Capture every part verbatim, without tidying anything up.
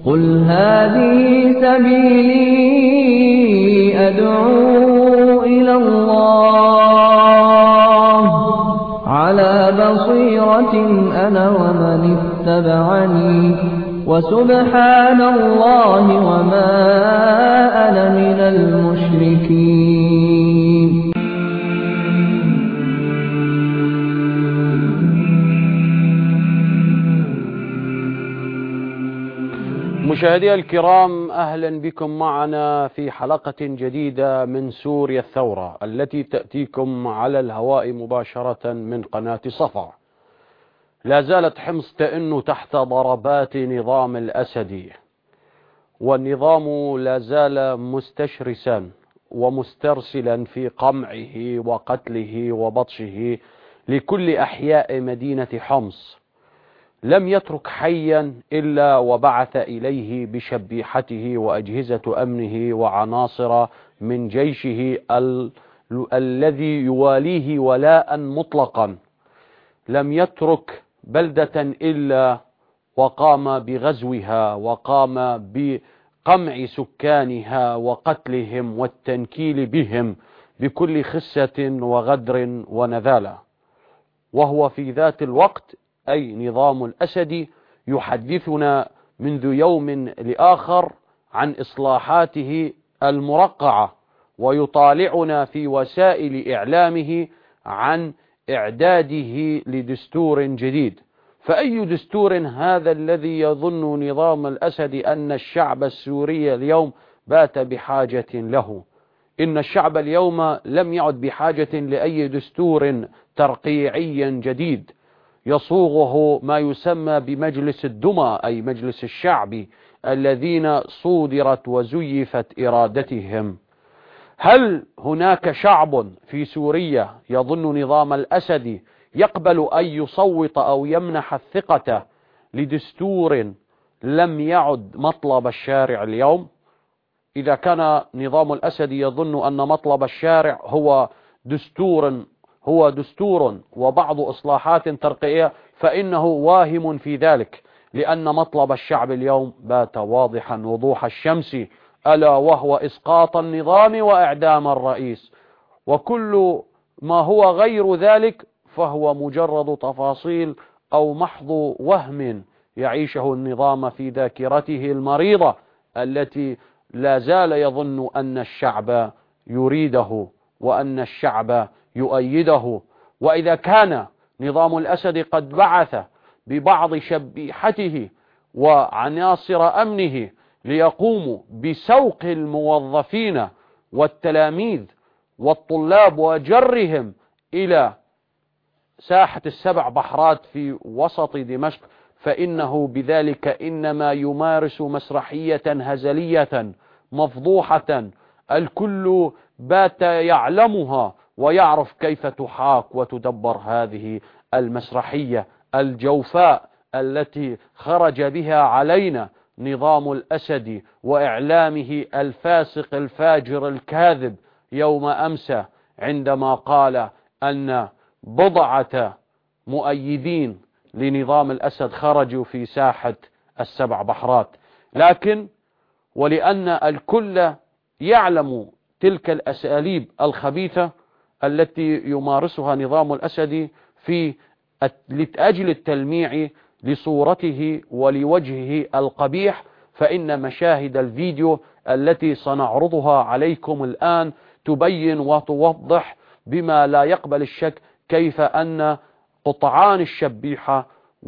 قل هذه سبيلي أدعو إلى الله على بصيرة أنا ومن اتبعني وسبحان الله وما أنا من المشركين. مشاهدي الكرام، أهلا بكم معنا في حلقة جديدة من سوريا الثورة التي تأتيكم على الهواء مباشرة من قناة صفا. لا زالت حمص تئن تحت ضربات نظام الأسد، والنظام لا زال مستشرسا ومسترسلا في قمعه وقتله وبطشه لكل أحياء مدينة حمص. لم يترك حيا إلا وبعث إليه بشبيحته وأجهزة أمنه وعناصر من جيشه ال... الذي يواليه ولاء مطلقا. لم يترك بلدة إلا وقام بغزوها وقام بقمع سكانها وقتلهم والتنكيل بهم بكل خسة وغدر ونذالة. وهو في ذات الوقت أي نظام الأسد يحدثنا منذ يوم لآخر عن إصلاحاته المرقعة، ويطالعنا في وسائل إعلامه عن إعداده لدستور جديد. فأي دستور هذا الذي يظن نظام الأسد أن الشعب السوري اليوم بات بحاجة له؟ إن الشعب اليوم لم يعد بحاجة لأي دستور ترقيعي جديد يصوغه ما يسمى بمجلس الدمى، أي مجلس الشعب الذين صودرت وزيفت إرادتهم. هل هناك شعب في سوريا يظن نظام الأسد يقبل أن يصوت أو يمنح الثقة لدستور لم يعد مطلب الشارع اليوم؟ إذا كان نظام الأسد يظن أن مطلب الشارع هو دستور هو دستور وبعض إصلاحات ترقيعية، فإنه واهم في ذلك، لأن مطلب الشعب اليوم بات واضحا وضوح الشمس، ألا وهو إسقاط النظام وإعدام الرئيس. وكل ما هو غير ذلك فهو مجرد تفاصيل أو محض وهم يعيشه النظام في ذاكرته المريضة التي لا زال يظن أن الشعب يريده وأن الشعب يؤيده. وإذا كان نظام الأسد قد بعث ببعض شبيحته وعناصر أمنه ليقوموا بسوق الموظفين والتلاميذ والطلاب وجرهم إلى ساحة السبع بحرات في وسط دمشق، فإنه بذلك إنما يمارس مسرحية هزلية مفضوحة الكل بات يعلمها ويعرف كيف تحاك وتدبر هذه المسرحية الجوفاء التي خرج بها علينا نظام الأسد وإعلامه الفاسق الفاجر الكاذب يوم أمس، عندما قال أن بضعة مؤيدين لنظام الأسد خرجوا في ساحة السبع بحرات. لكن ولأن الكل يعلم تلك الأساليب الخبيثة التي يمارسها نظام الأسد في لأجل التلميع لصورته ولوجهه القبيح، فإن مشاهد الفيديو التي سنعرضها عليكم الآن تبين وتوضح بما لا يقبل الشك كيف أن قطعان الشبيحة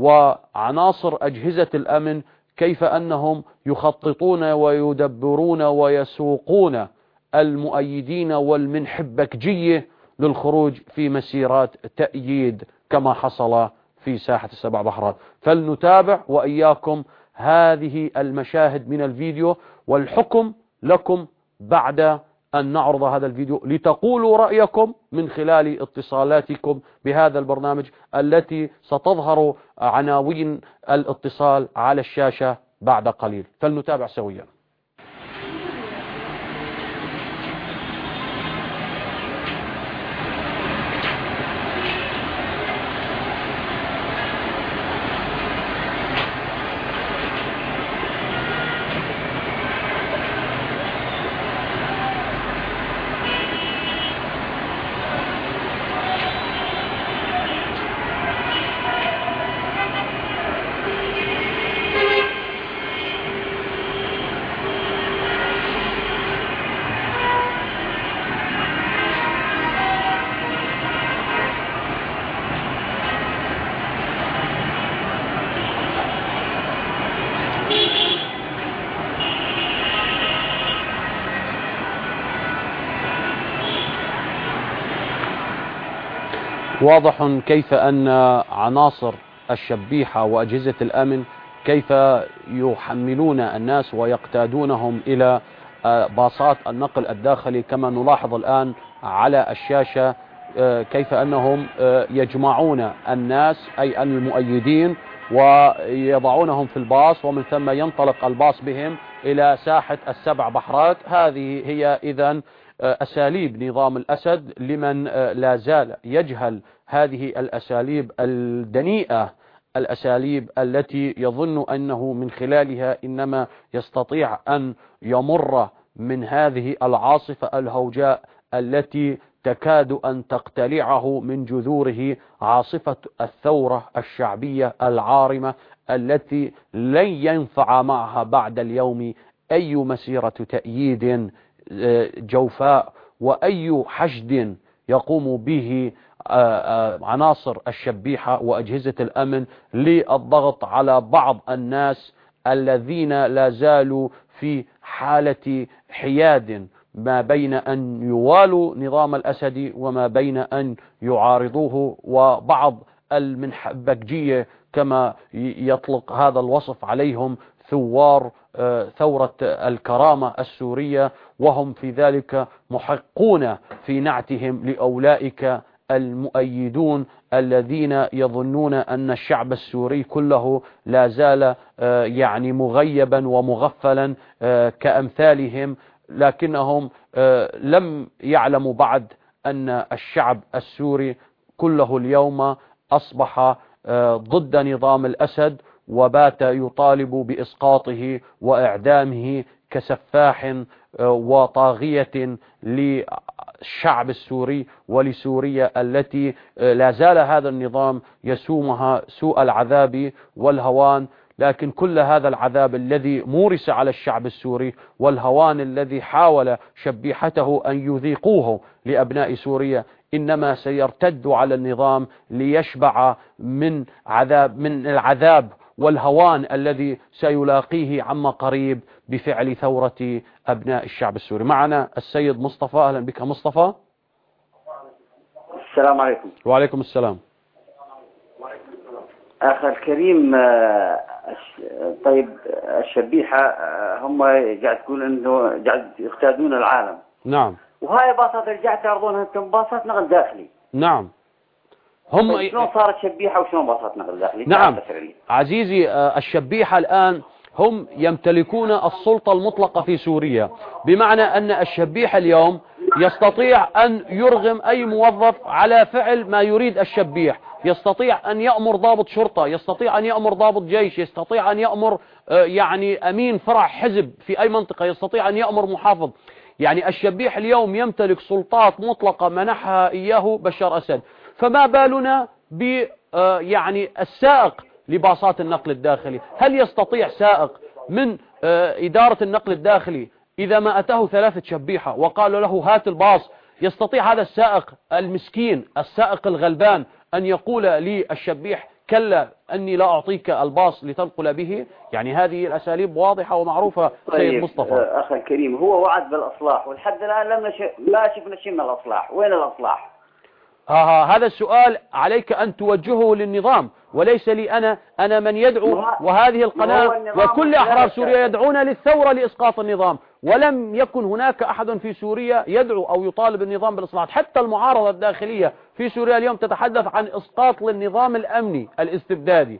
وعناصر أجهزة الأمن كيف أنهم يخططون ويدبرون ويسوقون المؤيدين والمنحبكجية للخروج في مسيرات تأييد كما حصل في ساحة السبع بحرات. فلنتابع وإياكم هذه المشاهد من الفيديو، والحكم لكم بعد أن نعرض هذا الفيديو لتقولوا رأيكم من خلال اتصالاتكم بهذا البرنامج التي ستظهر عناوين الاتصال على الشاشة بعد قليل. فلنتابع سويا. واضح كيف أن عناصر الشبيحة وأجهزة الأمن كيف يحملون الناس ويقتادونهم إلى باصات النقل الداخلي، كما نلاحظ الآن على الشاشة كيف أنهم يجمعون الناس أي المؤيدين ويضعونهم في الباص، ومن ثم ينطلق الباص بهم إلى ساحة السبع بحرات. هذه هي إذن أساليب نظام الأسد لمن لا زال يجهل هذه الأساليب الدنيئة، الأساليب التي يظن أنه من خلالها إنما يستطيع أن يمر من هذه العاصفة الهوجاء التي تكاد أن تقتلعه من جذوره، عاصفة الثورة الشعبية العارمة التي لن ينفع معها بعد اليوم أي مسيرة تأييد جوفاء وأي حشد يقوم به عناصر الشبيحة وأجهزة الأمن للضغط على بعض الناس الذين لا زالوا في حالة حياد ما بين أن يوالوا نظام الأسد وما بين أن يعارضوه، وبعض المنحبكجية كما يطلق هذا الوصف عليهم ثوار ثورة الكرامة السورية، وهم في ذلك محقون في نعتهم لأولئك المؤيدون الذين يظنون أن الشعب السوري كله لا زال يعني مغيبا ومغفلا كأمثالهم، لكنهم لم يعلموا بعد أن الشعب السوري كله اليوم أصبح ضد نظام الأسد وبات يطالب بإسقاطه وإعدامه كسفاح وطاغية للشعب السوري ولسوريا التي لا زال هذا النظام يسومها سوء العذاب والهوان. لكن كل هذا العذاب الذي مورس على الشعب السوري والهوان الذي حاول شبيحته أن يذيقوه لأبناء سوريا إنما سيرتد على النظام ليشبع من عذاب من العذاب والهوان الذي سيلاقيه عما قريب بفعل ثورة أبناء الشعب السوري. معنا السيد مصطفى. أهلا بك مصطفى. السلام عليكم. وعليكم السلام. أخي الكريم، طيب الشبيحة هم قاعد تقول إنه قاعد يقتادون العالم. نعم. وهاي باصات اللي قاعد تعرضونها أنتم باصات نقل داخلي. نعم. هم طيب شلون صارت شبيحة وشلون باصات نقل داخلي؟ نعم عزيزي، الشبيحة الآن هم يمتلكون السلطة المطلقة في سوريا، بمعنى أن الشبيحة اليوم يستطيع أن يرغم أي موظف على فعل ما يريد الشبيح، يستطيع أن يأمر ضابط شرطة، يستطيع أن يأمر ضابط جيش، يستطيع أن يأمر يعني أمين فرع حزب في أي منطقة، يستطيع أن يأمر محافظ. يعني الشبيح اليوم يمتلك سلطات مطلقة منحها إياه بشار أسد. فما بالنا ب يعني السائق لباصات النقل الداخلي؟ هل يستطيع سائق من إدارة النقل الداخلي إذا ما أتاه ثلاثة شبيحة وقالوا له هات الباص، يستطيع هذا السائق المسكين السائق الغلبان أن يقول للشبيح كلا أني لا أعطيك الباص لتنقل به؟ يعني هذه الأساليب واضحة ومعروفة. طيب سيد مصطفى. أخي الكريم، هو وعد بالأصلاح ولحد الآن لم نش... لا شفنا شيء من الأصلاح. وين الأصلاح؟ ها هذا السؤال عليك أن توجهه للنظام وليس لي أنا. أنا من يدعو، وهذه القناة وكل أحرار سوريا يدعون للثورة لإسقاط النظام، ولم يكن هناك أحد في سوريا يدعو أو يطالب النظام بالإصلاحات. حتى المعارضة الداخلية في سوريا اليوم تتحدث عن إسقاط للنظام الأمني الاستبدادي.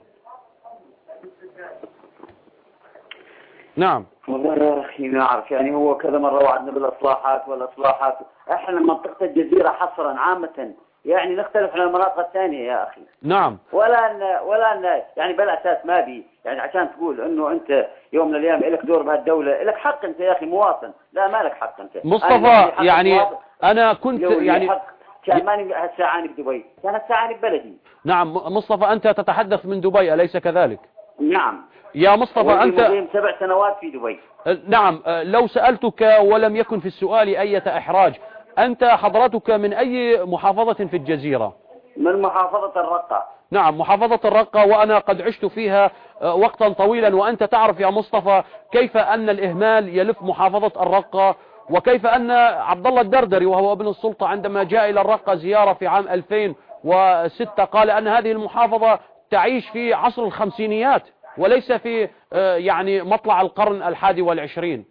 نعم. والله يا أخي نعرف، يعني هو كذا مرة وعدنا بالإصلاحات والإصلاحات. إحنا منطقة الجزيرة حصرا عامة يعني نختلف عن المناطق الثانية يا أخي. نعم. ولا أن ولا أن يعني بالأساس ما بي يعني عشان تقول إنه أنت يوم من الأيام لك دور بهالدولة، لك حق أنت يا أخي مواطن. لا ما لك حق أنت مصطفى. يعني أنا كنت يعني كان ماني هالساعة بدبي، كان الساعة ببلدي. نعم مصطفى، أنت تتحدث من دبي أليس كذلك؟ نعم يا مصطفى. أنت سبع سنوات في دبي. نعم. لو سألتك ولم يكن في السؤال أي إحراج، أنت حضرتك من أي محافظة في الجزيرة؟ من محافظة الرقة. نعم محافظة الرقة، وأنا قد عشت فيها وقتا طويلا، وأنت تعرف يا مصطفى كيف أن الإهمال يلف محافظة الرقة، وكيف أن عبد الله الدردري وهو ابن السلطة عندما جاء إلى الرقة زيارة في عام ألفين وستة قال أن هذه المحافظة تعيش في عصر الخمسينيات وليس في يعني مطلع القرن الحادي والعشرين.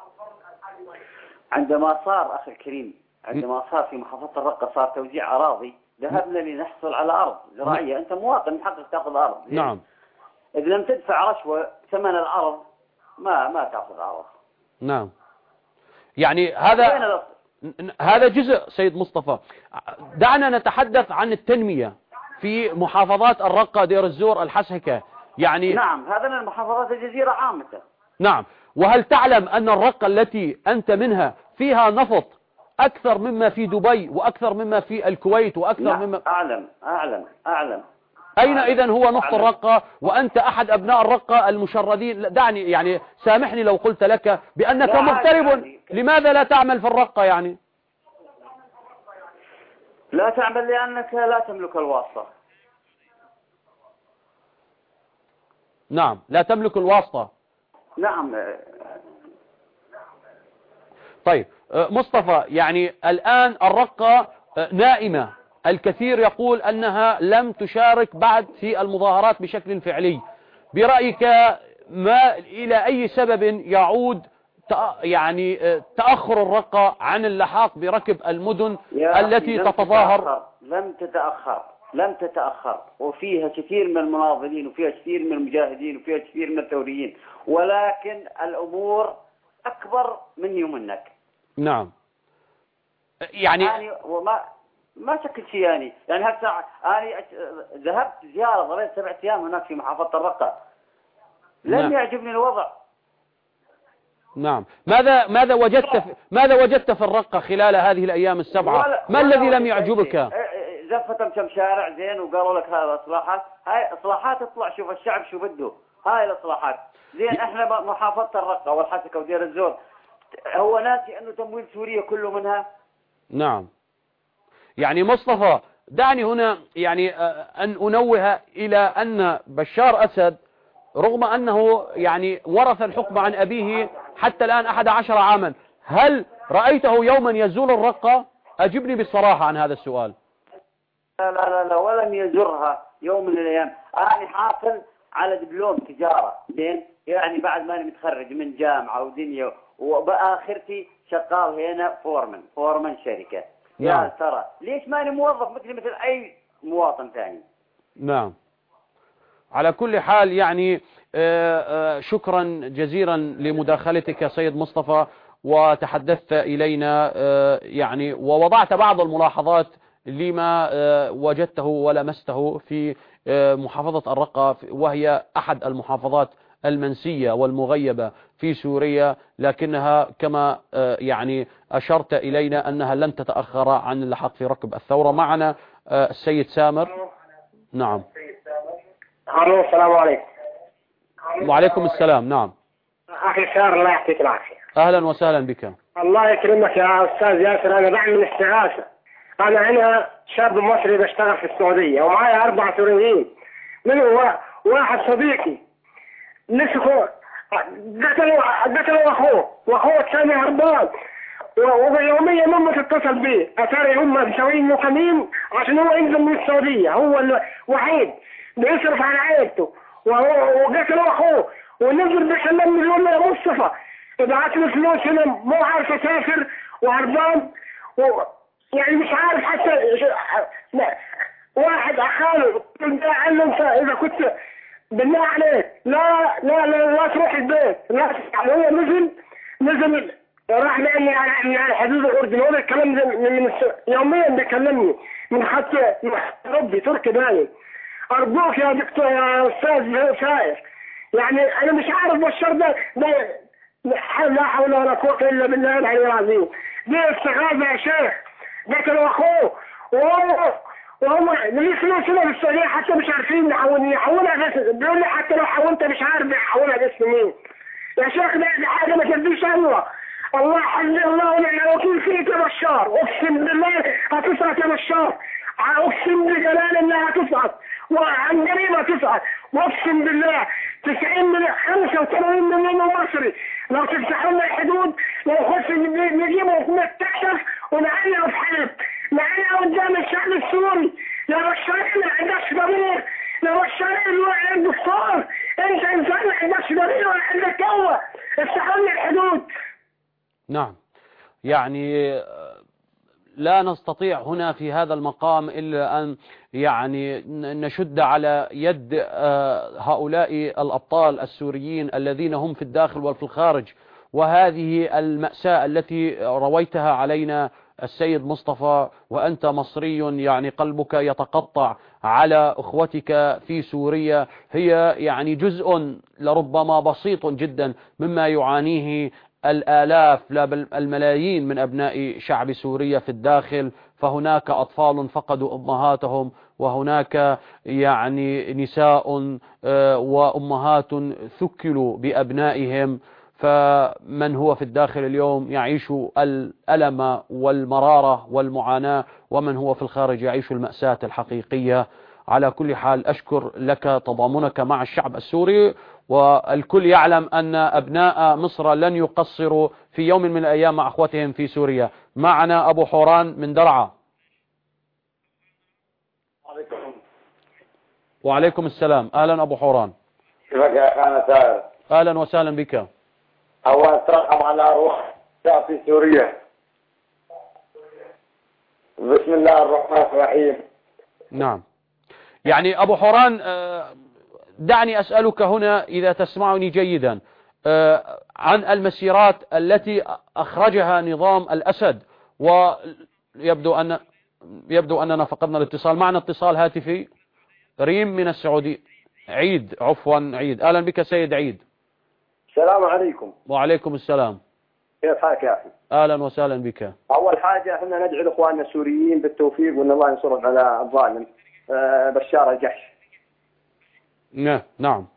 عندما صار أخي الكريم عندما صار في محافظة الرقة صار توزيع أراضي، ذهبنا لنحصل على أرض زراعية. أنت مواطن محقق تأخذ أرض. نعم. إذا لم تدفع رشوة ثمن الأرض ما ما تأخذ أرض. نعم. يعني هذا هذا جزء سيد مصطفى. دعنا نتحدث عن التنمية في محافظات الرقة، دير الزور، الحسكة. يعني نعم، هذا من محافظات الجزيرة عامة. نعم. وهل تعلم أن الرقة التي أنت منها فيها نفط أكثر مما في دبي وأكثر مما في الكويت وأكثر نعم. مما أعلم أعلم أعلم أين إذن هو نفط الرقة وأنت أحد أبناء الرقة المشردين؟ دعني يعني سامحني لو قلت لك بأنك مغترب، يعني لماذا لا تعمل في الرقة؟ يعني لا تعمل لأنك لا تملك الواسطة. نعم، لا تملك الواسطة. نعم. طيب مصطفى، يعني الآن الرقة نائمة، الكثير يقول أنها لم تشارك بعد في المظاهرات بشكل فعلي. برأيك ما إلى أي سبب يعود يعني تأخر الرقة عن اللحاق بركب المدن التي لم تتظاهر؟ تتأخر. لم تتأخر لم تتأخر وفيها كثير من المناضلين وفيها كثير من المجاهدين وفيها كثير من الثوريين، ولكن الأمور أكبر مني ومنك. نعم. يعني يعني وما ما شكل شيء. يعني يعني هسه أنا ذهبت زيارة ظليت سبعة أيام هناك في محافظة الرقة، لم نعم. يعجبني الوضع. نعم. ماذا ماذا وجدت في ماذا وجدت في الرقة خلال هذه الأيام السبعة؟ ولا ما ولا الذي لم يعجبك؟ زفتهم كم شارع زين وقالوا لك هذا اصلاحات. هاي اصلاحات تطلع شوف الشعب شو بده. هاي الاصلاحات زين. احنا محافظة الرقة والحسكة ودير الزور هو ناسي انه تمويل سوريا كله منها. نعم. يعني مصطفى، دعني هنا يعني أن أنوه إلى أن بشار أسد رغم أنه يعني ورث الحكم عن أبيه حتى الآن أحد عشر عاما، هل رأيته يوما يزول الرقة؟ أجبني بالصراحة عن هذا السؤال. لا لا لا, لا ولم يزرها يوم من الأيام. أنا حاصل على دبلوم تجارة زين، يعني بعد ما أنا متخرج من جامعة ودنيا، وبآخرتي شغال هنا فورمان فورمان شركة. نعم. يا ترى ليش ماني موظف مثل مثل أي مواطن ثاني؟ نعم. على كل حال يعني شكرا جزيلا لمداخلتك سيد مصطفى، وتحدثت إلينا يعني ووضعت بعض الملاحظات لما وجدته ولمسته في محافظة الرقة، وهي أحد المحافظات المنسية والمغيبة في سوريا، لكنها كما يعني أشرت إلينا أنها لن تتأخر عن اللحاق في ركب الثورة. معنا السيد سامر. نعم. الو السلام عليكم. وعليكم السلام. نعم اخي سار، الله يعطيك العافيه. اهلا وسهلا بك. الله يكرمك يا استاذ ياسر. انا بعمل استغاثه. انا انا شاب مصري بشتغل في السعوديه ومعايا اربع سوريين، منهم واحد صديقي مسكوا قتلوا قتلوا اخوه واخوه الثاني هربان، ويوميا ماما تتصل بيه اتاري هم مسوين له كمين عشان هو ينزل من السعوديه، هو الوحيد بيصرف على عائلته، وقتلوا اخوه ونزل بيكلمني بيقول لي يا مصطفى ابعت لي فلوس هنا مو عارف اسافر وهربان، يعني مش عارف حتى واحد اخاله قال له انت اذا كنت بالله عليك لا لا لا, لا تروح البيت لا. يعني هو نزل نزل راح لاني على حدود الاردن، هو بيكلمني من, من يوميا بيكلمني من خط ربي تركي باين. ارجوك يا دكتور يا استاذ سائر، يعني انا مش عارف بشار ده ده لا حول ولا قوه الا بالله العلي العظيم. دي استغاثه يا شيخ، قتلوا اخوه وهو وهم ليه فلوس هنا بالسعوديه حتى مش عارفين نحول يحولها بس، بيقول لي حتى لو حولت مش عارف يحولها باسم مين. يا شيخ ده حاجه ما ترضيش الله. الله حسبي الله ونعم الوكيل فيك يا بشار، اقسم بالله هتسقط يا بشار، اقسم بجلال الله هتسقط وعن قريب هتسقط، واقسم بالله تسعين من خمسة وثمانين مليون مصري لو تفتحوا لنا الحدود لو خش نجيبه نستكشف ونعلقه في حلب نعلقه قدام الشعب السوري. يا افتحوا لنا الحدود. نعم، يعني لا نستطيع هنا في هذا المقام إلا أن يعني نشد على يد هؤلاء الأبطال السوريين الذين هم في الداخل وفي الخارج. وهذه المأساة التي رويتها علينا السيد مصطفى وأنت مصري، يعني قلبك يتقطع على أخوتك في سوريا، هي يعني جزء لربما بسيط جدا مما يعانيه الآلاف لا بل الملايين من أبناء شعب سوريا في الداخل. فهناك أطفال فقدوا أمهاتهم، وهناك يعني نساء وأمهات ثكلوا بأبنائهم. فمن هو في الداخل اليوم يعيش الألم والمرارة والمعاناة، ومن هو في الخارج يعيش المأساة الحقيقية. على كل حال أشكر لك تضامنك مع الشعب السوري، والكل يعلم أن أبناء مصر لن يقصروا في يوم من الأيام مع أخوتهم في سوريا. معنا أبو حوران من درعا. وعليكم السلام. أهلا أبو حوران. كيفك يا أخي؟ أنا سائر. أهلا وسهلا بك. أولا ترحم على أرواح الشعب في سوريا. بسم الله الرحمن الرحيم. نعم، يعني أبو حوران دعني أسألك هنا إذا تسمعني جيدا عن المسيرات التي أخرجها نظام الأسد، ويبدو أن يبدو أننا فقدنا الاتصال. معنا اتصال هاتفي. ريم من السعودية. عيد، عفوا عيد. أهلا بك سيد عيد. السلام عليكم. وعليكم السلام. كيف حالك يا أخي؟ أهلا وسهلا بك. أول حاجة احنا ندعو لإخواننا السوريين بالتوفيق وأن الله ينصرهم على الظالم بشار الجحش. نعم.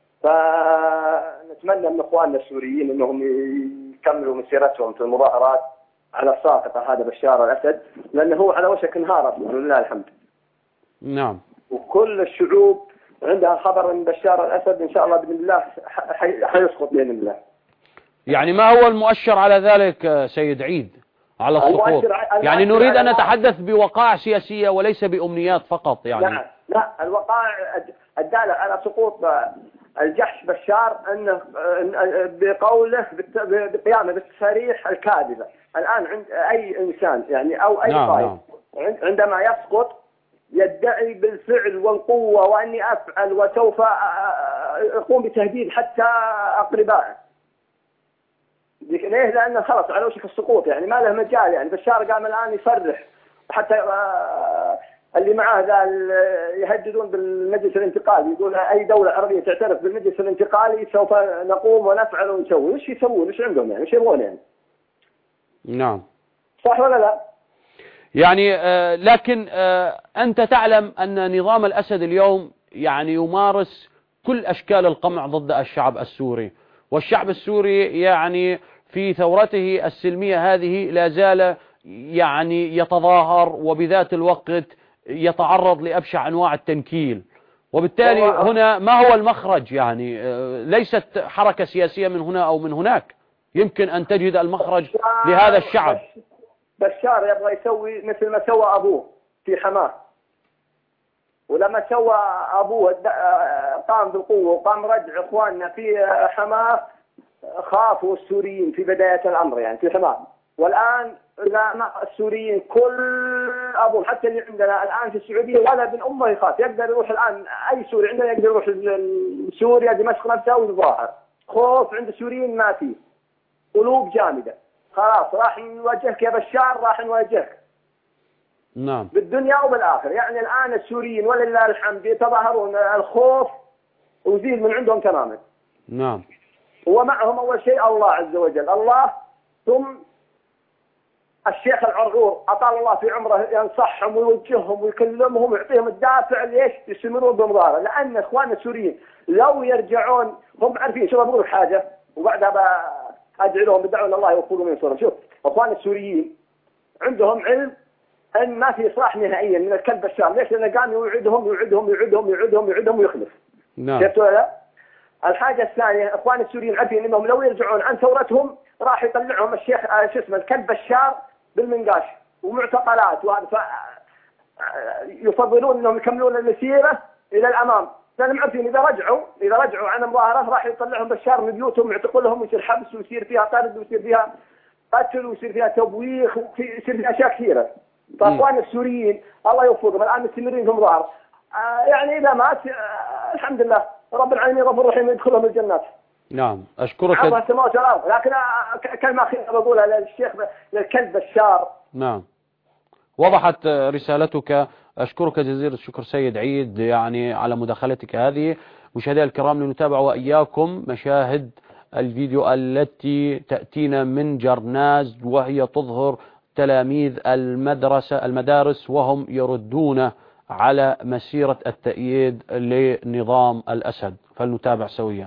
فنتمنى من إخواننا السوريين أنهم يكملوا مسيرتهم في المظاهرات على الساقطة هذا بشار الأسد، لأنه هو على وشك انهار ولله الحمد. نعم. وكل الشعوب عندها خبر أن بشار الأسد إن شاء الله بإذن الله حيسقط بإذن الله. يعني ما هو المؤشر على ذلك سيد عيد على السقوط؟ يعني نريد أن نتحدث بوقائع سياسية وليس بأمنيات فقط. يعني لا لا، الوقائع الدالة على سقوط الجحش بشار أنه بقوله بقيامه بالتصاريح الكاذبة. الآن عند أي إنسان يعني أو أي نعم قائد نعم. عندما يسقط يدعي بالفعل والقوة وأني أفعل وسوف أقوم بتهديد حتى أقربائه. ليه؟ لأنه خلص على وشك السقوط، يعني ما له مجال. يعني بشار قام الآن يصرح، حتى اللي معاه ذا يهددون بالمجلس الانتقالي، يقول أي دولة عربية تعترف بالمجلس الانتقالي سوف نقوم ونفعل ونسوي. وش يسوون؟ وش عندهم يعني؟ وش يبغون يعني؟ نعم. صح ولا لا؟ يعني آه لكن آه أنت تعلم أن نظام الأسد اليوم يعني يمارس كل أشكال القمع ضد الشعب السوري، والشعب السوري يعني في ثورته السلمية هذه لا زال يعني يتظاهر، وبذات الوقت يتعرض لأبشع أنواع التنكيل. وبالتالي هنا ما هو المخرج؟ يعني آه ليست حركة سياسية من هنا أو من هناك، يمكن أن تجد المخرج لهذا الشعب. بشار يبغى يسوي مثل ما سوى أبوه في حماه، ولما سوى أبوه قام بالقوة وقام رجع إخواننا في حماه، خافوا السوريين في بداية الأمر يعني في حماه. والآن لا، السوريين كل أبوه حتى اللي عندنا الآن في السعودية ولا ابن أمه يخاف، يقدر يروح الآن أي سوري عندنا يقدر يروح سوريا دمشق نفسها ويتظاهر. خوف عند السوريين ما فيه، قلوب جامدة. خلاص راح نواجهك يا بشار، راح نواجهك. نعم. بالدنيا وبالآخر. يعني الآن السوريين ولله الحمد يتظاهرون، الخوف وزيل من عندهم تماما. نعم. ومعهم أول شيء الله عز وجل، الله، ثم الشيخ العرعور أطال الله في عمره ينصحهم ويوجههم ويكلمهم ويعطيهم الدافع ليش يستمرون بمظاهرة. لأن إخواننا السوريين لو يرجعون هم عارفين. شوف بقول حاجة وبعدها أدعي لهم بدعوة الله يوفقهم وينصرهم. شوف إخواننا السوريين عندهم علم أن ما في إصلاح نهائيا من الكلب بشار. ليش؟ لأنه قام يوعدهم يوعدهم يوعدهم يوعدهم يوعدهم ويخلف. نعم. شفتوا لا؟ الحاجة الثانية إخوان السوريين عارفين أنهم لو يرجعون عن ثورتهم راح يطلعهم الشيخ شو اسمه الكلب بشار بالمنقاش ومعتقلات، وهذا يفضلون أنهم يكملون المسيرة إلى الأمام لأنهم عارفين إذا رجعوا إذا رجعوا عن المظاهرات راح يطلعهم بشار من بيوتهم ويعتقل لهم ويصير حبس ويصير فيها طرد ويصير فيها قتل ويصير فيها تبويخ ويصير فيها أشياء كثيرة. فأخواننا السوريين الله يوفقهم الآن مستمرين في المظاهرة. آه يعني إذا مات آه الحمد لله رب العالمين غفور رحيم يدخلهم الجنات. نعم أشكرك. عرض السماوات والأرض. لكن كلمة أخيرة بقولها للشيخ للكلب بشار. نعم وضحت رسالتك. أشكرك جزيل الشكر سيد عيد يعني على مداخلتك هذه. مشاهدينا الكرام لنتابع وإياكم مشاهد الفيديو التي تأتينا من جرناز وهي تظهر تلاميذ المدرسة المدارس وهم يردون على مسيرة التأييد لنظام الأسد. فلنتابع سويا.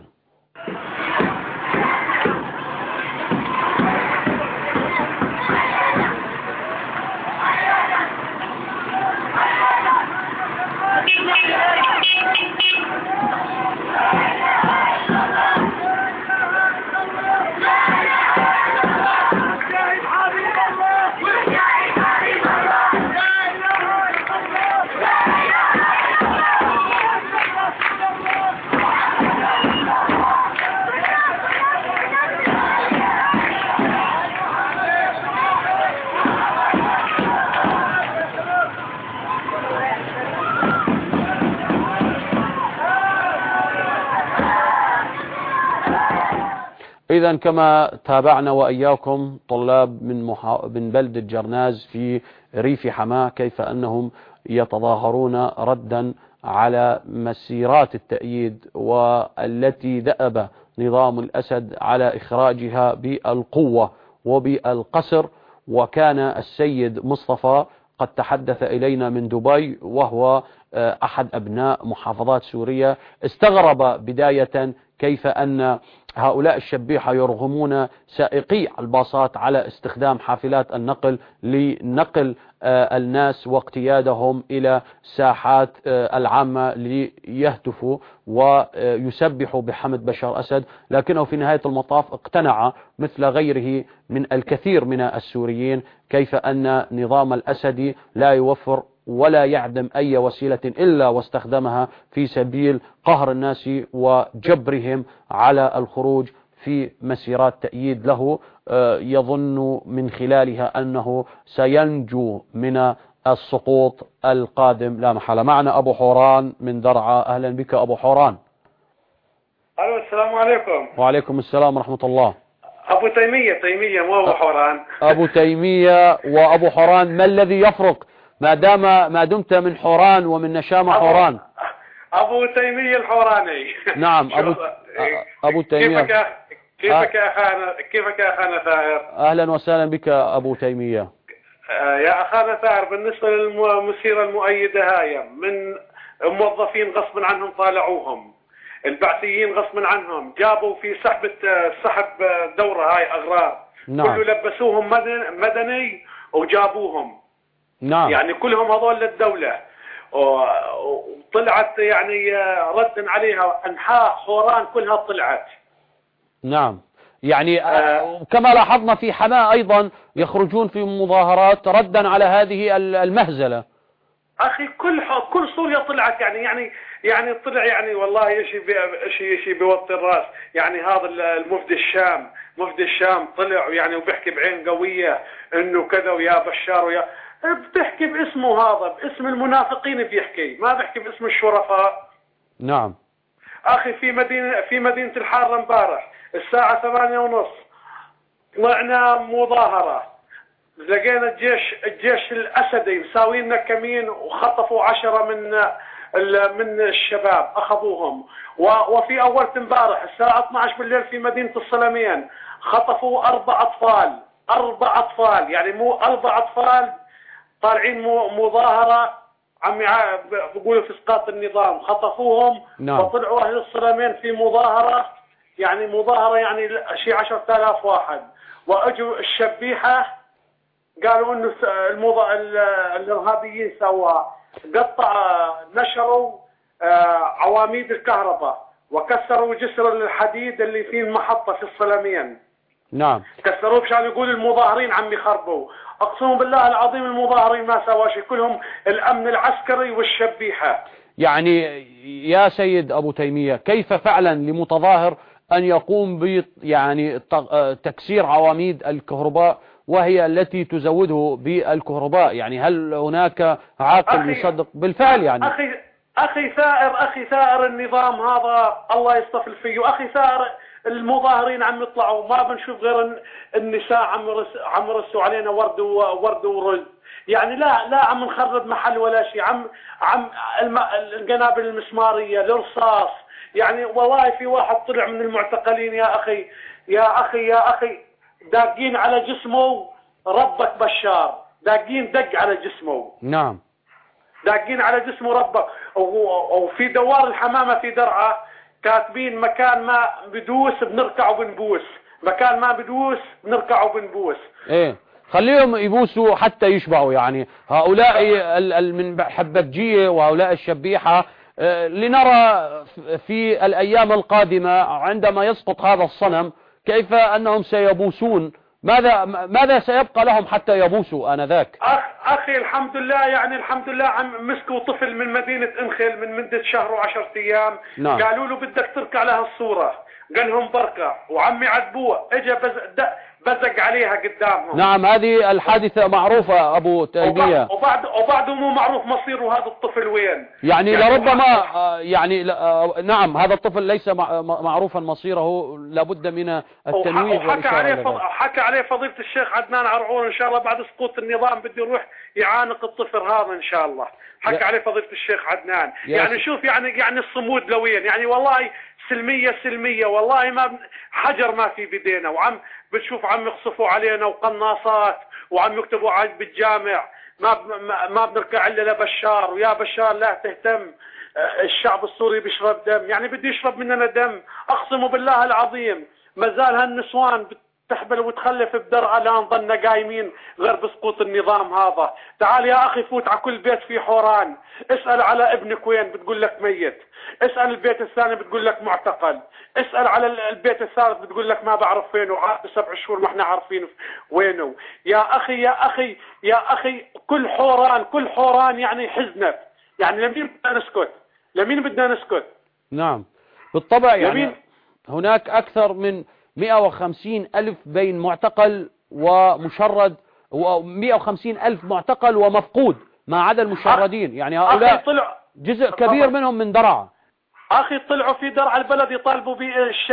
إذا كما تابعنا وإياكم طلاب من محا... من بلدة جرناز في ريف حماة كيف أنهم يتظاهرون ردا على مسيرات التأييد والتي دأب نظام الأسد على إخراجها بالقوة وبالقسر. وكان السيد مصطفى قد تحدث إلينا من دبي وهو أحد أبناء محافظات سوريا. استغرب بداية كيف أن هؤلاء الشبيحة يرغمون سائقي الباصات على استخدام حافلات النقل لنقل الناس واقتيادهم إلى ساحات العامة ليهتفوا ويسبحوا بحمد بشار أسد. لكنه في نهاية المطاف اقتنع مثل غيره من الكثير من السوريين كيف أن نظام الأسد لا يوفر ولا يعدم أي وسيلة إلا واستخدمها في سبيل قهر الناس وجبرهم على الخروج في مسيرات تأييد له يظن من خلالها أنه سينجو من السقوط القادم لا محالة. معنا أبو حوران من درعا. أهلا بك أبو حوران. ألو السلام عليكم. وعليكم السلام ورحمة الله. أبو تيمية تيمية مو أبو حوران. أبو تيمية وأبو حوران ما الذي يفرق ما دام ما دمت من حوران ومن نشام حوران؟ أبو تيمية الحوراني. نعم أبو أبو تيمية. كيفك كيفك يا أخانا كيفك يا أخانا ثائر؟ أهلا وسهلا بك أبو تيمية. يا أخانا ثائر بالنسبة للمسيرة المؤيدة هاي من موظفين غصب عنهم طالعوهم، البعثيين غصب عنهم جابوا في سحب سحب دورة هاي أغرار. نعم. كله لبسوهم مدني وجابوهم. نعم. يعني كلهم هذول للدولة وطلعت يعني ردا عليها أنحاء حوران كلها طلعت. نعم. يعني آه كما لاحظنا في حماة أيضا يخرجون في مظاهرات ردا على هذه المهزلة. أخي كل كل سوريا طلعت يعني يعني يعني طلع يعني والله شيء شيء شيء بوطي الراس. يعني هذا المفدي الشام مفدي الشام طلع يعني وبيحكي بعين قوية إنه كذا ويا بشار ويا بتحكي باسمه هذا باسم المنافقين بيحكي ما بيحكي باسم الشرفاء. نعم أخي في مدينة في مدينة الحارة امبارح الساعة ثمانية ونص طلعنا مظاهرة لقينا الجيش الجيش الأسدي مساوينا كمين وخطفوا عشرة من من الشباب أخذوهم. وفي أول امبارح الساعة اثنعش بالليل في مدينة الصلمين خطفوا أربع أطفال أربع أطفال يعني مو أربع أطفال طالعين مظاهرة عم بيقولوا في اسقاط النظام خطفوهم. نعم. وطلعوا أهل الصلمين في مظاهرة يعني مظاهرة يعني شيء عشرة آلاف واحد. وأجوا الشبيحة قالوا إنه الموضوع الإرهابيين سوا قطع نشروا عواميد الكهرباء وكسروا جسر الحديد اللي فيه المحطة في الصلمين. نعم. كسروه مشان يقول المظاهرين عم يخربوا. اقسم بالله العظيم المظاهرين ما سوا شيء كلهم الامن العسكري والشبيحة. يعني يا سيد أبو تيمية، كيف فعلا لمتظاهر أن يقوم ب يعني تكسير عواميد الكهرباء وهي التي تزوده بالكهرباء؟ يعني هل هناك عاقل يصدق بالفعل؟ يعني أخي أخي ثائر أخي ثائر النظام هذا الله يصطفل فيه. أخي ثائر المظاهرين عم يطلعوا، ما بنشوف غير النساء عم يرس عم يرسوا علينا ورد وورد ورز. يعني لا لا عم نخرب محل ولا شيء. عم عم الم... القنابل المسمارية، الرصاص. يعني والله في واحد طلع من المعتقلين يا أخي يا أخي يا أخي داقين على جسمه ربك بشار، داقين دق على جسمه. نعم، داقين على جسمه ربك. وفي دوار الحمامة في درعا كاتبين مكان ما بدوس بنركع وبنبوس، مكان ما بدوس بنركع وبنبوس. ايه خليهم يبوسوا حتى يشبعوا. يعني هؤلاء من حبكجية وهؤلاء الشبيحة لنرى في الأيام القادمة عندما يسقط هذا الصنم كيف أنهم سيبوسون. ماذا ماذا سيبقى لهم حتى يبوسوا آنذاك؟ أخ أخي الحمد لله، يعني الحمد لله عم مسكوا طفل من مدينة انخل من مدة شهر وعشرة أيام. نعم. قالوا له بدك تركع لها الصورة، قال لهم بركع، وعم يعذبوه، اجى بزق, بزق عليها قدامهم. نعم، هذه الحادثة معروفة أبو تيمية. وبعد وبعده مو معروف مصيره هذا الطفل وين. يعني, يعني لربما يعني نعم هذا الطفل ليس معروفا مصيره، لابد من التنويه وحكى عليه فض... حكى عليه فضيلة الشيخ عدنان عرعون ان شاء الله بعد سقوط النظام بده يروح يعانق الطفل هذا ان شاء الله. حكى عليه فضيلة الشيخ عدنان. يعني شوف يعني يعني الصمود لوين. يعني والله سلمية سلمية والله ما حجر ما في بدينا، وعم بتشوف عم يخصفوا علينا وقناصات وعم يكتبوا عاد بالجامع ما ما بنركع الا لبشار، ويا بشار لا تهتم الشعب السوري بيشرب دم. يعني بده يشرب مننا دم. اقسم بالله العظيم ما زال هالنسوان تحبل وتخلف بدرعا لا نظلنا قايمين غير بسقوط النظام هذا. تعال يا اخي فوت على كل بيت في حوران، اسأل على ابنك وين بتقول لك ميت، اسأل البيت الثاني بتقول لك معتقل، اسأل على البيت الثالث بتقول لك ما بعرف وينه، عاد بسبع شهور ما احنا عارفين وينه. يا اخي يا اخي يا اخي كل حوران كل حوران يعني حزنت. يعني لمين بدنا نسكت؟ لمين بدنا نسكت؟ نعم بالطبع. يعني هناك اكثر من مئة وخمسين ألف بين معتقل ومشرد، ومئة وخمسين ألف معتقل ومفقود ما عدا المشردين. يعني هؤلاء جزء كبير منهم من درعا. أخي طلعوا في درعا البلد يطالبوا بالش...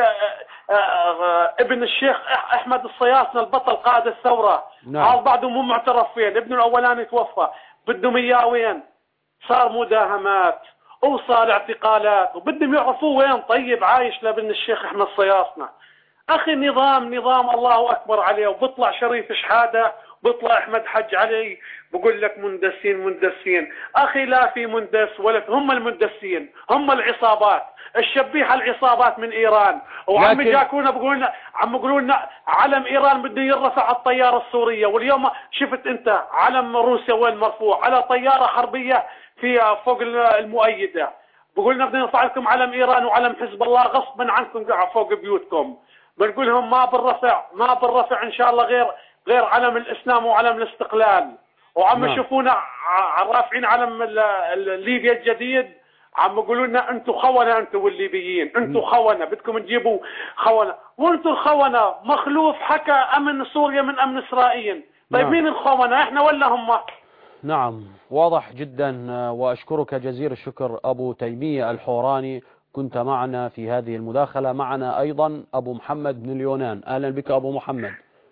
ابن الشيخ أحمد الصياصنة البطل قائد الثورة. نعم. هذا بعده مو معترف فين، ابنه الأولاني توفى، بدهم إياه وين؟ صار مداهمات وصار اعتقالات وبدهم يعرفوا وين طيب عايش لابن الشيخ أحمد الصياصنة. أخي نظام نظام الله أكبر عليه. وبطلع شريف شحادة بطلع أحمد حج علي بقول لك مندسين مندسين. أخي لا في مندس ولا هم المندسين، هم العصابات الشبيحة، العصابات من إيران. وعم لكن... جاكونا بقولنا عم يقولوا لنا علم إيران بده يرفع على الطيارة السورية، واليوم شفت أنت علم روسيا وين مرفوع على طيارة حربية في فوق المؤيدة. بقولنا بدنا نرفع لكم علم إيران وعلم حزب الله غصبا عنكم فوق بيوتكم. بنقول لهم ما بالرفع ما بالرفع إن شاء الله غير غير علم الإسلام وعلم الاستقلال. وعم يشوفونا رافعين علم ليبيا الجديد، عم يقولوا لنا انتم خونة، انتم والليبيين انتم خونة، بدكم تجيبوا خونة، وانتم الخونة. مخلوف حكى امن سوريا من امن اسرائيل. طيب نعم. مين الخونة، احنا ولا هم؟ نعم واضح جدا. واشكرك جزيل الشكر ابو تيمية الحوراني، كنت معنا في هذه المداخلة. معنا ايضا ابو محمد بن اليونان. اهلا بك ابو محمد.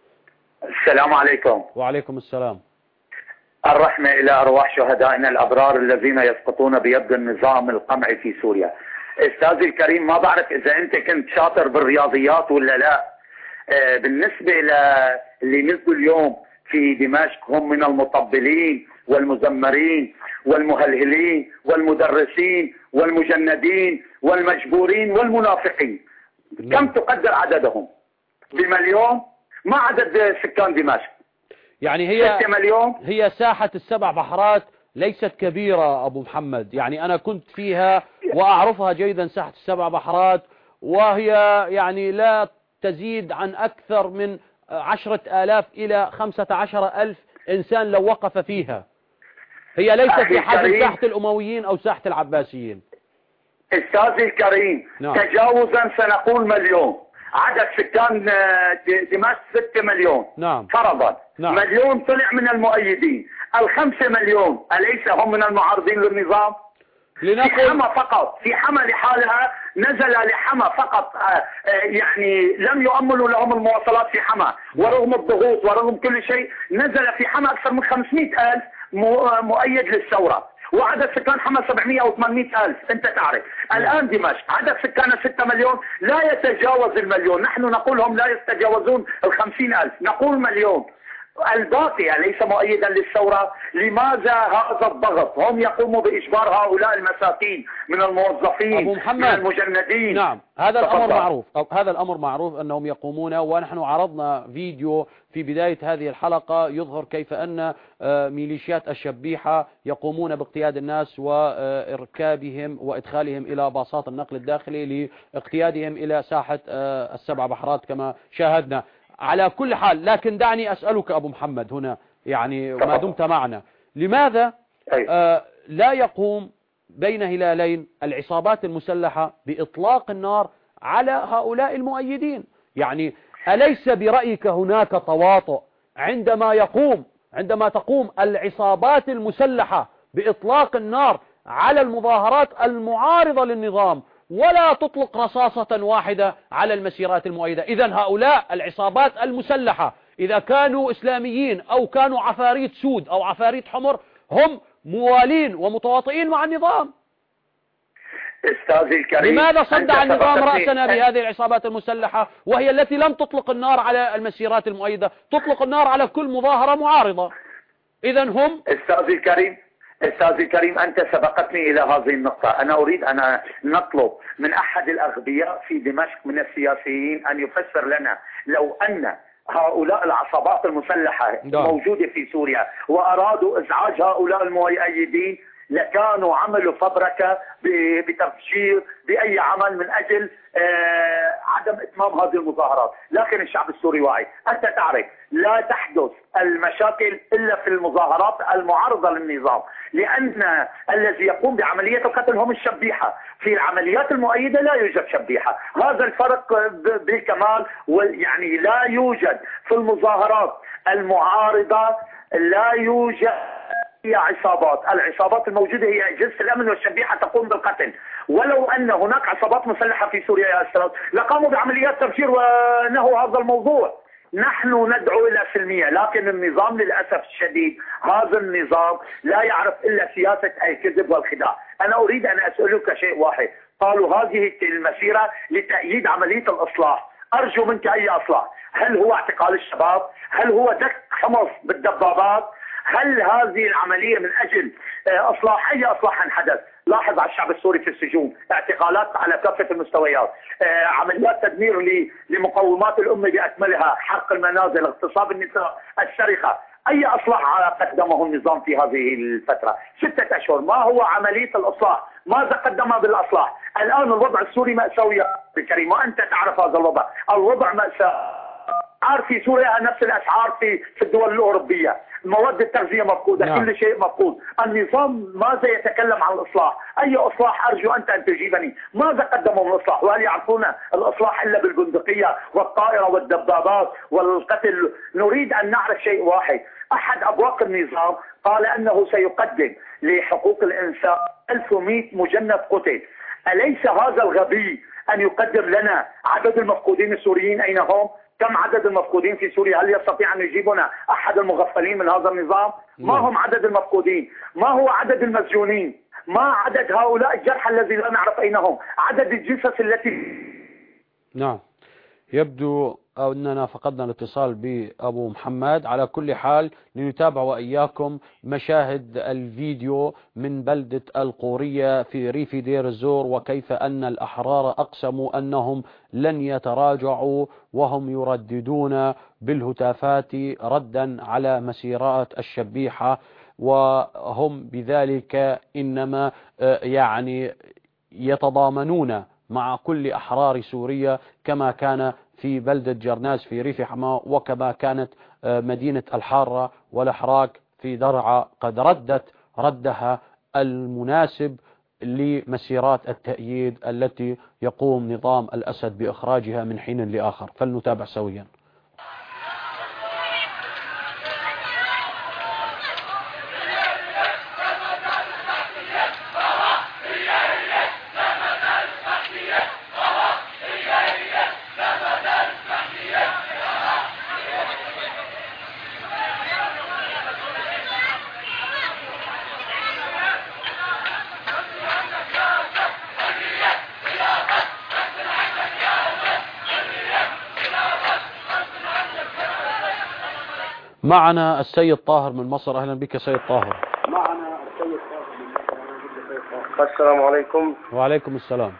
السلام عليكم. وعليكم السلام. الرحمة إلى أرواح شهدائنا الأبرار الذين يسقطون بيد النظام القمعي في سوريا. أستاذي الكريم، ما بعرف إذا أنت كنت شاطر بالرياضيات ولا لا. آه بالنسبة للي نزلوا اليوم في دمشق هم من المطبلين والمزمرين والمهلهلين والمدرسين والمجندين والمجبورين والمنافقين. كم تقدر عددهم بمليون؟ ما عدد سكان دمشق. يعني هي هي ساحة السبع بحرات ليست كبيرة أبو محمد. يعني أنا كنت فيها وأعرفها جيدا ساحة السبع بحرات، وهي يعني لا تزيد عن أكثر من عشرة آلاف إلى خمسة عشر ألف إنسان لو وقف فيها. هي ليست أخي بحجم الكريم، ساحة الأمويين أو ساحة العباسيين. أستاذي الكريم، نعم. تجاوزا سنقول مليون. عدد سكان دمشق ستة مليون. نعم. فرضا. نعم. مليون طلع من المؤيدين. الخمسة مليون أليس هم من المعارضين للنظام؟ في لنقل حما فقط، في حما لحالها نزل لحما فقط، آه، آه، يعني لم يؤمنوا لهم المواصلات في حما، ورغم الضغوط ورغم كل شيء نزل في حما أكثر من خمسمئة ألف مو- مؤيد للثورة، وعدد سكان حما سبعمئة أو ثمانمئة ألف. أنت تعرف الآن دمشق عدد سكانها ستة مليون، لا يتجاوز المليون. نحن نقول هم لا يتجاوزون الخمسين ألف، نقول مليون. الباقي ليس مؤيدا للثورة. لماذا هذا الضغط؟ هم يقوموا بإجبار هؤلاء المساكين من الموظفين أبو محمد. من المجندين. نعم، هذا الأمر تفضل. معروف، أو هذا الأمر معروف أنهم يقومون، ونحن عرضنا فيديو في بداية هذه الحلقة يظهر كيف أن آه، ميليشيات الشبيحة يقومون باقتياد الناس وإركابهم وإدخالهم إلى باصات النقل الداخلي لاقتيادهم إلى ساحة آه، السبع بحرات كما شاهدنا. على كل حال، لكن دعني أسألك أبو محمد هنا، يعني ما دمت معنا، لماذا آه لا يقوم بين هلالين العصابات المسلحة بإطلاق النار على هؤلاء المؤيدين؟ يعني أليس برأيك هناك تواطؤ عندما يقوم عندما تقوم العصابات المسلحة بإطلاق النار على المظاهرات المعارضة للنظام ولا تطلق رصاصة واحدة على المسيرات المؤيدة؟ إذن هؤلاء العصابات المسلحة إذا كانوا إسلاميين أو كانوا عفاريت سود أو عفاريت حمر هم موالين ومتواطئين مع النظام. أستاذي الكريم، لماذا صدع النظام سبقتني- رأسنا بهذه العصابات المسلحة وهي التي لم تطلق النار على المسيرات المؤيدة، تطلق النار على كل مظاهرة معارضة؟ إذن هم أستاذي الكريم أستاذي الكريم أنت سبقتني إلى هذه النقطة. أنا أريد أن نطلب من أحد الأغبياء في دمشق من السياسيين أن يفسر لنا، لو أن هؤلاء العصابات المسلحة نعم. موجودة في سوريا وأرادوا إزعاج هؤلاء المؤيدين لكانوا عملوا فبركة ب- بتفجير بأي عمل من أجل آه، عدم إتمام هذه المظاهرات. لكن الشعب السوري واعي. أنت تعرف لا تحدث المشاكل إلا في المظاهرات المعارضة للنظام، لأن الذي يقوم بعملية القتل هم الشبيحة. في العمليات المؤيدة لا يوجد شبيحة. هذا الفرق ب- بالكمال. يعني لا يوجد في المظاهرات المعارضة لا يوجد هي عصابات. العصابات الموجودة هي أجهزة الأمن والشبيحة تقوم بالقتل. ولو أن هناك عصابات مسلحة في سوريا يا أستاذ لقاموا بعمليات تفجير ونهوا هذا الموضوع. نحن ندعو إلى سلمية، لكن النظام للأسف الشديد هذا النظام لا يعرف إلا سياسة الكذب والخداع. أنا أريد أن أسألك شيء واحد. قالوا هذه المسيرة لتأييد عملية الإصلاح. أرجو منك أي إصلاح. هل هو اعتقال الشباب؟ هل هو دك حمص بالدبابات؟ هل هذه العملية من أجل إصلاح؟ أي إصلاح حدث؟ لاحظ على الشعب السوري في السجون، اعتقالات على كافة المستويات، عمليات تدمير لمقومات الأمة بأكملها، حرق المنازل، اغتصاب النساء، السرقة. أي إصلاح قدمه النظام في هذه الفترة؟ ستة أشهر. ما هو عملية الإصلاح؟ ماذا قدم بالإصلاح؟ الآن الوضع السوري مأساوي الكريم، وأنت تعرف هذا الوضع. الوضع مأساوي. أسعار في سوريا نفس الأسعار في في الدول الأوروبية، مواد التغذية مفقودة، نعم. كل شيء مفقود. النظام ماذا يتكلم عن الإصلاح؟ أي إصلاح؟ أرجو أنت أن تجيبني. ماذا قدموا من الإصلاح؟ وهل يعرفون الإصلاح إلا بالبندقية والطائرة والدبابات والقتل؟ نريد أن نعرف شيء واحد. أحد أبواق النظام قال أنه سيقدم لحقوق الإنسان ألف ومئة مجند قتل. أليس هذا الغبي أن يقدر لنا عدد المفقودين السوريين أين هم؟ كم عدد المفقودين في سوريا؟ هل يستطيع أن يجيبنا أحد المغفلين من هذا النظام؟ ما هم عدد المفقودين؟ ما هو عدد المسجونين؟ ما عدد هؤلاء الجرحى الذي لا نعرف أين هم؟ عدد الجثث التي نعم. يبدو أننا فقدنا الاتصال بأبو محمد. على كل حال لنتابع وإياكم مشاهد الفيديو من بلدة القورية في ريف دير الزور، وكيف أن الأحرار أقسموا أنهم لن يتراجعوا وهم يرددون بالهتافات ردا على مسيرات الشبيحة، وهم بذلك إنما يعني يتضامنون مع كل أحرار سوريا كما كان في بلدة جرناس في ريف حماة، وكما كانت مدينة الحارة والأحراك في درعا قد ردت ردها المناسب لمسيرات التأييد التي يقوم نظام الأسد بإخراجها من حين لآخر. فلنتابع سويا. معنا السيد طاهر من مصر. أهلا بك سيد طاهر. معنا السيد طاهر من مصر. السلام عليكم. وعليكم السلام.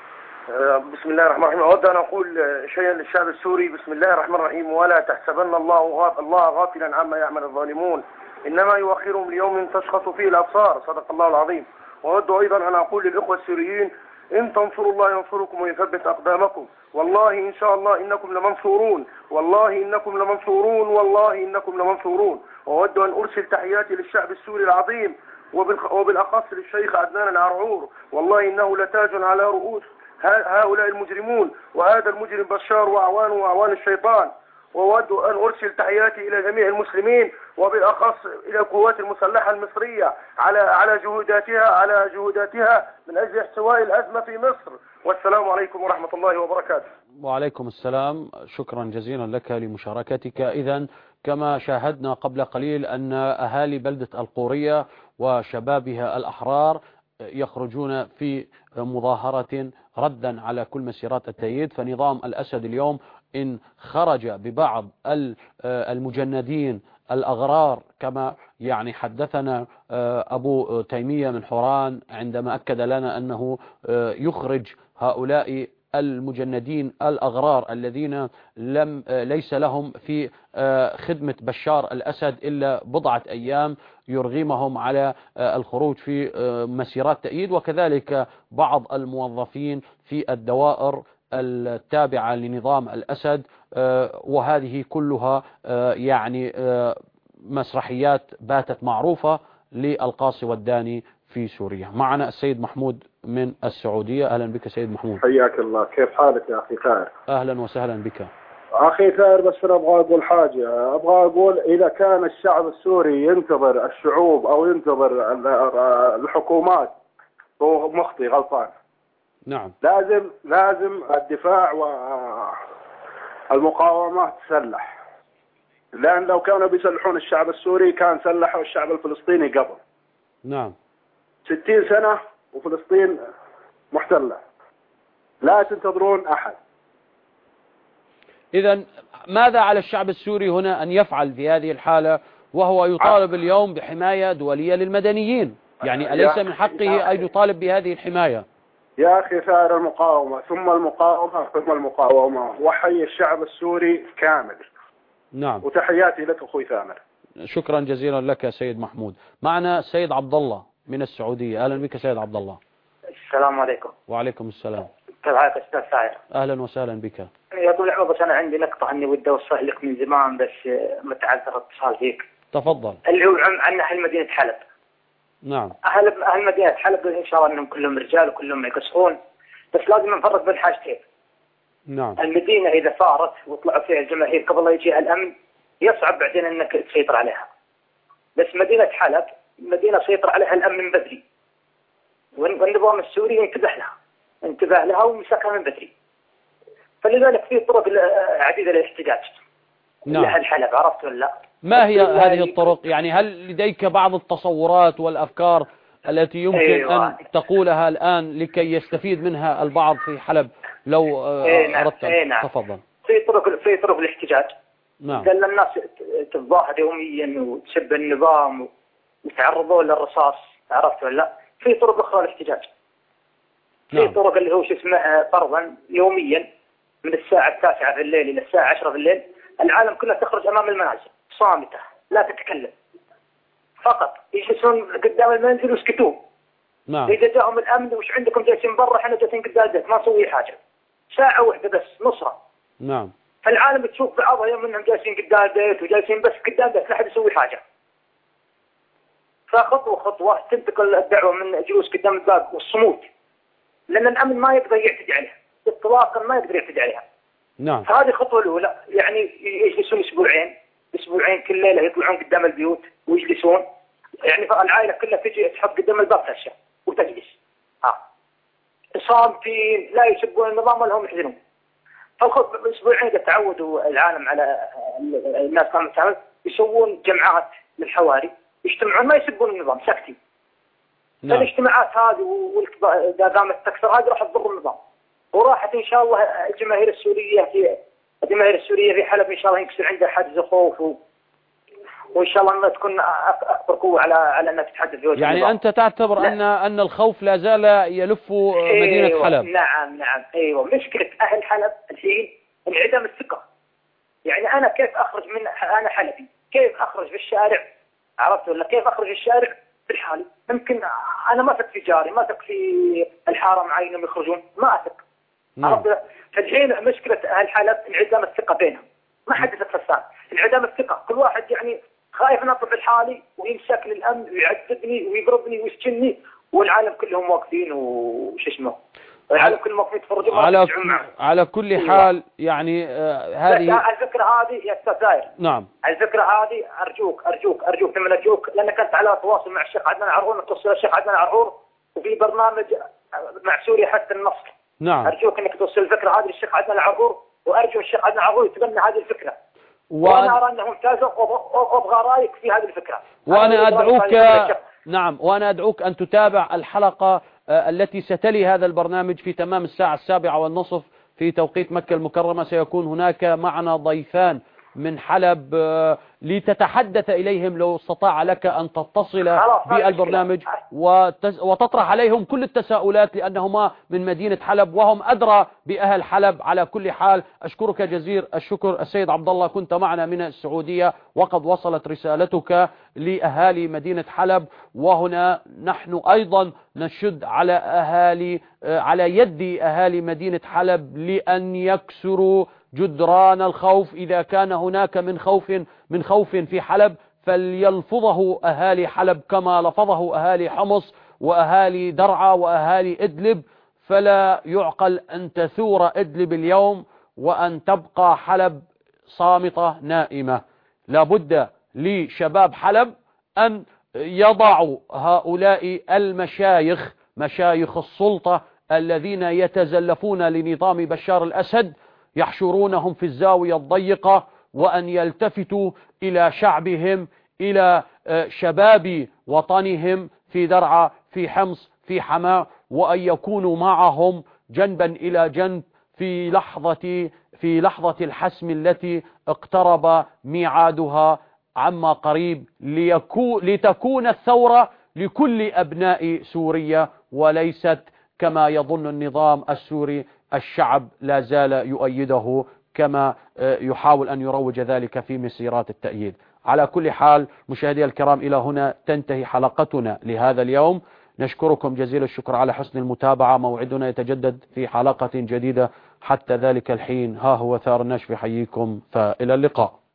بسم الله الرحمن الرحيم. أود أن أقول شيئا للشعب السوري. بسم الله الرحمن الرحيم. ولا تحسبن الله غاف الله غافلا عما يعمل الظالمون، إنما يؤخرهم ليوم تشخص فيه الأبصار. صدق الله العظيم. وأود أيضا أن أقول للإخوة السوريين: إن تنصروا الله ينصركم ويثبت أقدامكم، والله إن شاء الله إنكم لمنصورون، والله إنكم لمنصورون، والله إنكم لمنصورون. وأود أن أرسل تحياتي للشعب السوري العظيم، وبالأخص للشيخ عدنان العرعور. والله إنه لتاج على رؤوس هؤلاء المجرمون، وهذا المجرم بشار وأعوانه وأعوان الشيطان. وأود أن أرسل تحياتي إلى جميع المسلمين، وبالأخص إلى القوات المسلحة المصرية على على جهوداتها على جهوداتها من أجل احتواء الأزمة في مصر. والسلام عليكم ورحمة الله وبركاته. وعليكم السلام. شكرا جزيلا لك لمشاركتك. إذن كما شاهدنا قبل قليل أن أهالي بلدة القورية وشبابها الأحرار يخرجون في مظاهرة ردا على كل مسيرات التأييد. فنظام الأسد اليوم إن خرج ببعض المجندين الأغرار كما يعني حدثنا أبو تيمية من حوران عندما أكد لنا أنه يخرج هؤلاء المجندين الأغرار الذين لم ليس لهم في خدمة بشار الأسد إلا بضعة أيام، يرغمهم على الخروج في مسيرات تأييد، وكذلك بعض الموظفين في الدوائر التابعة لنظام الأسد. وهذه كلها يعني مسرحيات باتت معروفة للقاصي والداني في سوريا. معنا السيد محمود من السعودية. أهلا بك سيد محمود. حياك الله. كيف حالك يا أخي ثائر؟ أهلا وسهلا بك أخي ثائر. بس أنا أبغى أقول حاجة. أبغى أقول إذا كان الشعب السوري ينتظر الشعوب أو ينتظر الحكومات هو مخطئ غلطان. نعم. لازم لازم الدفاع والمقاومة تسلح، لأن لو كانوا بيسلحون الشعب السوري كان سلحوا الشعب الفلسطيني قبل. نعم. ستين سنة وفلسطين محتلة. لا تنتظرون أحد. إذن ماذا على الشعب السوري هنا أن يفعل في هذه الحالة وهو يطالب اليوم بحماية دولية للمدنيين؟ يعني أليس من حقه أن يطالب بهذه الحماية؟ يا أخي ثائر، المقاومة ثم المقاومة ثم المقاومة. وحي الشعب السوري كامل. نعم. وتحياتي لك أخوي ثامر. شكرا جزيلا لك سيد محمود. معنا السيد عبد الله من السعودية. أهلا بك سيد عبد الله. السلام عليكم. وعليكم السلام. كيف حالك أستاذ ثائر؟ أهلا وسهلا بك. يا طول العمر، بس أنا عندي نقطة أني ودي أوصل لك من زمان، بس متعذر اتصال فيك. تفضل. اللي هو عن أهل مدينة حلب. نعم. أهل أهل مدينة حلب إن شاء الله أنهم كلهم رجال وكلهم يقصرون، بس لازم نفرق بين حاجتين. نعم. المدينة إذا ثارت وطلعوا فيها الجماهير قبل لا يجي الأمن يصعب بعدين أنك تسيطر عليها. بس مدينة حلب مدينة سيطر عليها الأمن من بدري، والنظام السوري ينتبه لها انتبه لها ومسكها من بدري. فلذلك في طرق عديدة للاحتجاج. نعم. لأهل حلب، عرفت ولا لا؟ ما هي هذه الطرق؟ يعني هل لديك بعض التصورات والأفكار التي يمكن أيوة. أن تقولها الآن لكي يستفيد منها البعض في حلب لو أردت؟ أي نعم. تفضل. في طرق في طرق الاحتجاج. نعم. قال الناس تتظاهر يوميا وتسب النظام وتعرضوا للرصاص، عرفت ولا لا؟ في طرق أخرى للاحتجاج. في نعم. طرق اللي هو شو اسمه فرضا يوميا من الساعة التاسعة في الليل إلى الساعة عشرة في الليل العالم كله تخرج أمام المنازل صامتة لا تتكلم، فقط يجلسون قدام المنزل ويسكتون. نعم. إذا جاءهم الأمن وش عندكم جالسين برا، احنا جالسين قدام البيت ما نسوي حاجة، ساعة واحدة بس نصرة. نعم. فالعالم تشوف بعضها يوم انهم جالسين قدام البيت وجالسين بس قدام البيت لا حد يسوي حاجة. فخطوة خطوة تنتقل الدعوة من جلوس قدام الباب والصمود، لأن الأمن ما يقدر يعتدي عليها إطلاقا، ما يقدر يعتدي عليها. نعم. فهذه الخطوة الأولى، يعني يجلسون أسبوعين أسبوعين كل ليلة يطلعون قدام البيوت ويجلسون، يعني العائلة كلها تجي تحط قدام الباب تشا وتجلس. ها. صامتين لا يسبون النظام ولا هم يحزنون. فالخطوة أسبوعين إذا تعودوا العالم على الناس قامت تعمل، يسوون جمعات للحواري، يجتمعون ما يسبون النظام، ساكتين. نعم. الاجتماعات هذه وإذا قامت تكثر هذه راح تضر النظام، وراحت إن شاء الله الجماهير السورية في الجماهير السورية في حلب إن شاء الله ينكسر عندها حاجز خوف، و... وإن شاء الله أنها تكون أكبر قوة على على أنها تتحدث في وجه يعني النظام. أنت تعتبر أن أن الخوف لا زال يلف مدينة أيوة. حلب. نعم نعم أيوة. مشكلة أهل حلب الحين انعدام الثقة. يعني أنا كيف أخرج من أنا حلبي كيف أخرج في الشارع، عرفت ولا كيف أخرج في الشارع في الحالي؟ ممكن أنا ما أثق في جاري، ما أثق في الحارة معي إنهم يخرجون، ما أثق. عرفت؟ فالحين مشكلة أهل حلب انعدام الثقة بينهم، ما حد يتفسر انعدام الثقة، كل واحد يعني خايف نطلب الحالي ويمسك للأمن ويعذبني ويضربني ويسجنني، والعالم كلهم واقفين وش اسمه العالم كلهم واقفين يتفرجون. على على كل حال يعني آه هذه الفكرة هذه يا أستاذ زاهر. نعم. الفكرة هذه أرجوك أرجوك أرجوك من أرجوك، لأنك أنت على تواصل مع الشيخ عدنان عرعور، توصل الشيخ عدنان عرعور وفي برنامج مع سوريا حتى النصر. نعم. أرجوك أنك توصل الفكرة هذه للشيخ عدنان عرعور، وأرجو الشيخ عدنان عرعور يتبنى هذه الفكرة. و... وأنا أرى أنه ممتازة وأبغى رأيك في هذه الفكرة. وأنا أدعوك نعم وأنا أدعوك أن تتابع الحلقة التي ستلي هذا البرنامج في تمام الساعة السابعة والنصف في توقيت مكة المكرمة. سيكون هناك معنا ضيفان من حلب لتتحدث إليهم لو استطاع لك أن تتصل بالبرنامج وتطرح عليهم كل التساؤلات، لأنهما من مدينة حلب وهم أدرى بأهل حلب. على كل حال أشكرك جزيل الشكر السيد عبد الله، كنت معنا من السعودية وقد وصلت رسالتك لأهالي مدينة حلب، وهنا نحن أيضا نشد على أهالي على يد أهالي مدينة حلب لأن يكسروا جدران الخوف. إذا كان هناك من خوف من خوف في حلب فليلفظه أهالي حلب كما لفظه أهالي حمص وأهالي درعا وأهالي إدلب. فلا يعقل أن تثور إدلب اليوم وأن تبقى حلب صامتة نائمة. لابد لشباب حلب أن يضعوا هؤلاء المشايخ مشايخ السلطة الذين يتزلفون لنظام بشار الأسد، يحشرونهم في الزاوية الضيقة، وأن يلتفتوا إلى شعبهم، إلى شباب وطنهم في درعا في حمص في حماة، وأن يكونوا معهم جنبا إلى جنب في لحظة في لحظة الحسم التي اقترب ميعادها عما قريب، ليكو لتكون الثورة لكل أبناء سوريا وليست كما يظن النظام السوري الشعب لا زال يؤيده كما يحاول أن يروج ذلك في مسيرات التأييد. على كل حال مشاهدي الكرام، إلى هنا تنتهي حلقتنا لهذا اليوم. نشكركم جزيل الشكر على حسن المتابعة. موعدنا يتجدد في حلقة جديدة، حتى ذلك الحين ها هو ثار النشف يحييكم، فإلى اللقاء.